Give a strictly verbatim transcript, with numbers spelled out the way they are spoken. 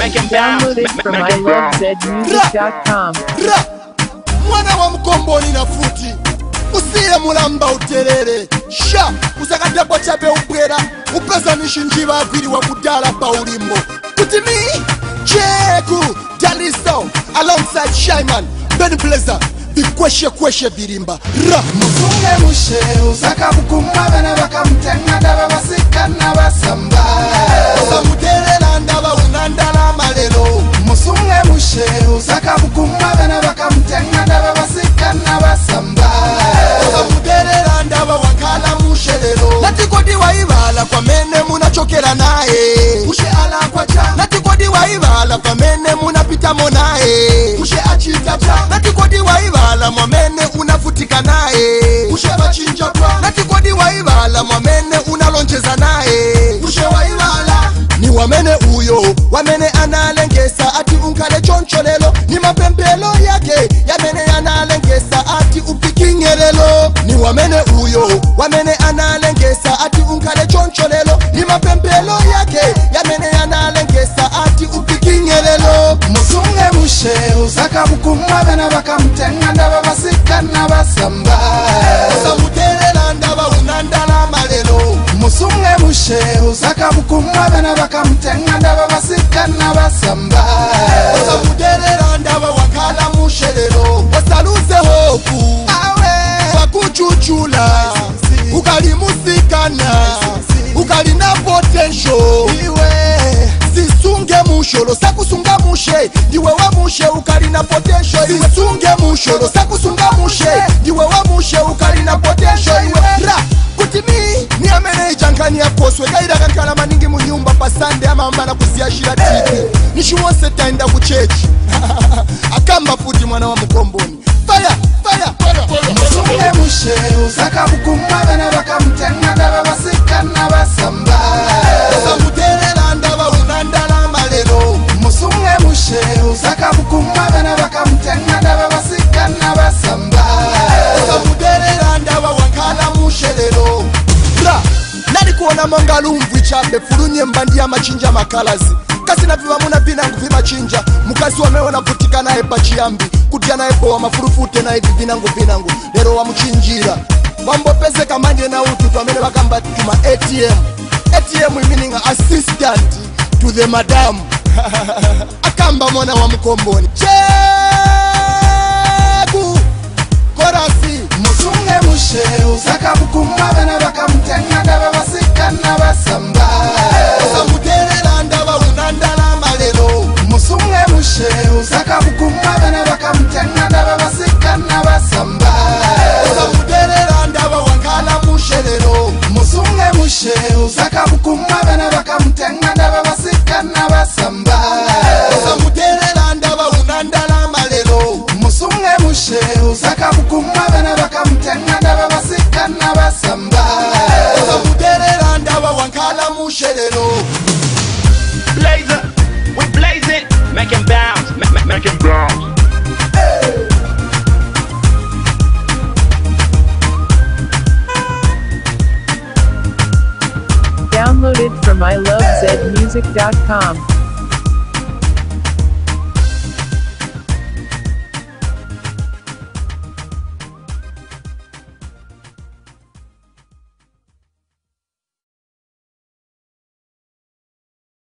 make him bounce, Download it from I love Z music dot com. Mwana wa mkomboni na futi usiye mulamba uterere sha usakadabo chape upwera upeza nishinjiva aviri wa kudala pa ulimbo kutimi cheku Daliso alongside Shyman Ben Blazer bikweshe kweshe virimba ra musunge mushe usaka bukuma bana bakamtenga ndaba basikana basamba usamuterera ndaba unandala malelo musunge mushe usaka bukuma bana bakamtenga ndaba basikana basamba usamuterera ndaba wakala mushelelo natikodi waibala kwa mene munachokera nae ushe ala kwa cha natikodi waibala kwa mene munapita monae ushe achita cha natikodi waibala mwamene unafutika nae ushe bachinja kwa natikodi waibala mwamene unalonjeza nae ushe waibala ni wamene uyo wamene analengesa ati unkale choncholelo ni mapempelo yake yamene analengesa ati upikingelelo ni wamene uyo wamene analengesa ati unkale choncholelo ni mapempelo yake yamene analengesa ati upikingelelo musunge mushe usaka bukuma bana bakamtenga ndaba basikana basamba usamuterera ndaba unandala malelo musunge mushe usaka bukuma bana bakamtenga ndaba basikana basamba usamuterera ndaba wakala mushelelo wasaluze hofu awe wakuchuchula ukali musikana ukali na potential iwe sisunge musholo sakusunga mushe diwe wa mushe ukali na potential iwe sisunge musholo sakusunga mushe diwe wa mushe ukali na potential iwe ra kutimi ni amene jankani ya koswe kaida kankala maningi mu nyumba pa Sunday amamba na kusiashira tiki nishiwonse taenda ku church akamba futi mwana wa mkomboni fire fire musunge mushe usaka bukuma bana bakamtenga ndaba basikana basamba usamuterera ndaba unandala malelo musunge mushe usaka bukuma bana bakamtenga ndaba basikana basamba usamuterera ndaba wakala mushelelo ra nali kuona mangalumvu chape fulunye mbandi ya machinja makalazi kasi na viva muna vinangu vimachinja mukazi wameona vutika nae pachiyambi kutia nae powa mafurufute nae vinangu vinangu lero wa mchinjira wambopeze kamanje na utu tuamene wakamba tuma A T M A T M meaning assistant to the madam akamba mwana wa mkomboni cheku korasi musunge mushe usaka bukuma bana bakamtenga ndaba basikana basamba usamuterera ndaba unandala malelo musunge mushe usaka bukuma bana bakamtenga ndaba basikana basamba usamuterera ndaba wakala mushelelo musunge mushe usaka bukuma bana bakamtenga ndaba basikana basamba usamuterera ndaba unandala malelo musunge mushe usaka bukuma bana bakamtenga ndaba basikana basamba usamuterera ndaba wakala mushelelo Blazer, we blaze it, make him bounce, make, make, make him bounce. Download it from I love Z music dot com.